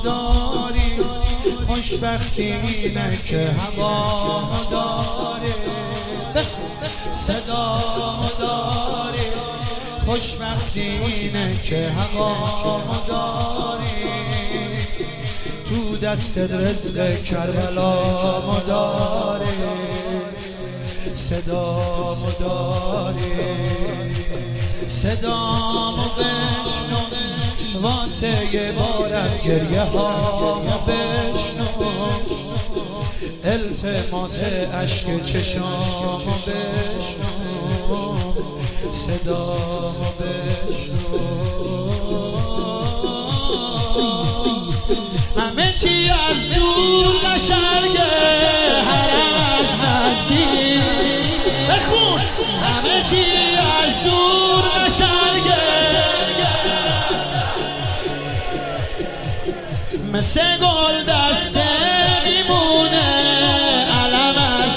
داری، خوشبختی اینه که هوا داری، صدا داری، خوشبختی اینه که هوا داری، تو دستت رزق کربلا داری، صدا داری، صدا بشنو واسه یه بارت گریه ها بشنو، التماس عشق چشام بشنو، صدا بشنو. همه چی از دور قشنگه، هر از نزدیک بخون، همه چی از دور قشنگه، مثل گل دسته میمونه علم از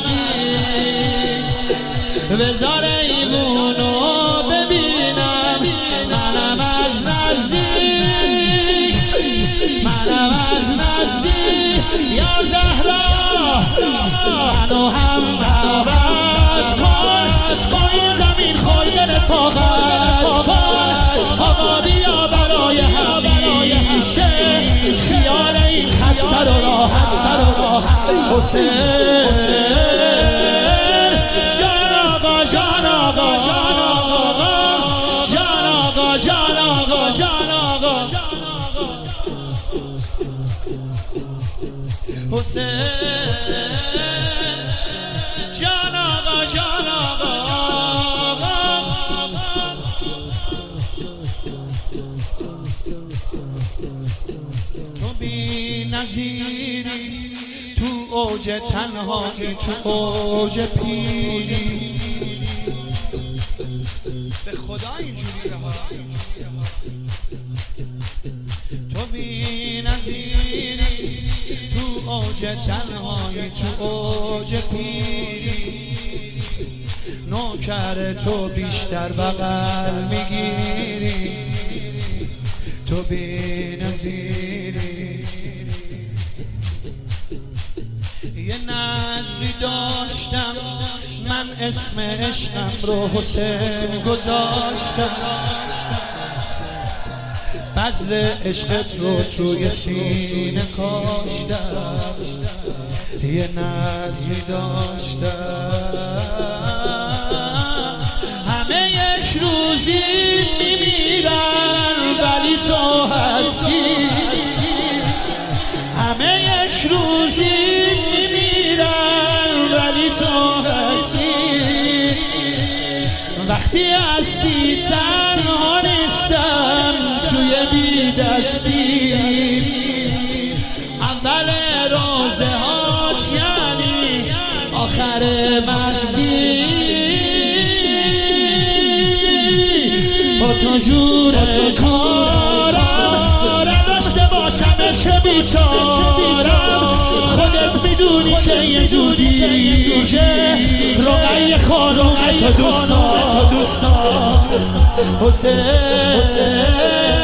نزدیک، بذار ایمونو ببینم منم از نزدیک، منم از نزدیک، یا زهرا منو هم دعوت کن، با این زمین خواهی رفاقت کن، آقا بیا برای همیشه خیال این خسته رو راحت حسین، جان آقا جان آقا جان آقا جان آقا جان آقا جان آقا حسین، جان آقا جان آقا. تو بی نظیری، تو اوج تنهایی، تو اوج پیری، به خدا اینجوریه ها، تو بی نظیری، تو اوج تنهایی، تو اوج پیری، نوکر تو بیشتر بغل میگیری، تو بی نظیری. یه نظری داشتم من، اسم عشقم رو حسین گذاشتم، بذر عشقت رو توی سینه کاشتم، یه نظری داشتم همه یک روزی میمیرن ولی تو هستی، همه یک روزی میمیرن ولی تو هستی، وقتی هستی تنها نیستم توی بی دستی، اول روزه هات یعنی آخر مستی، با تو جور کارم نداشته باشم چه بیچارم، خودت میدونی که یه جوری که رقیه خانم تو دوستان حسین